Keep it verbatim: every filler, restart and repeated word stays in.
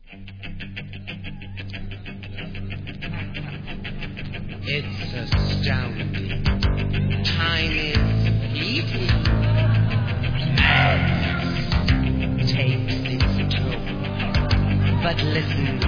It's astounding. Time is fleeting. Madness takes its toll. But listen